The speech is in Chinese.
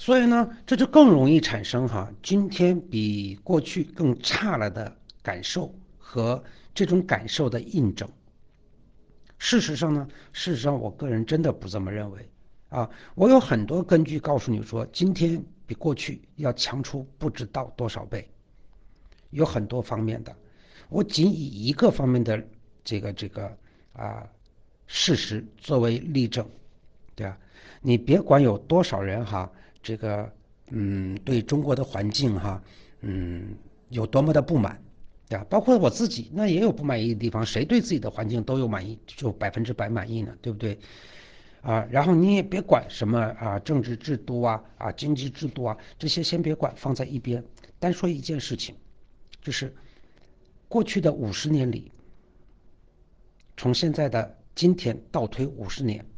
所以呢，这就更容易产生今天比过去更差了的感受和这种感受的印证。事实上我个人真的不这么认为我有很多根据告诉你说，今天比过去要强出不知道多少倍，有很多方面的。我仅以一个方面的这个事实作为例证，对吧？你别管有多少人这个对中国的环境有多么的不满，对吧？包括我自己，那也有不满意的地方，谁对自己的环境都有满意，就100%满意呢？对不对？然后你也别管什么政治制度经济制度这些先别管，放在一边。单说一件事情，就是过去的50年里，从现在的今天倒推50年，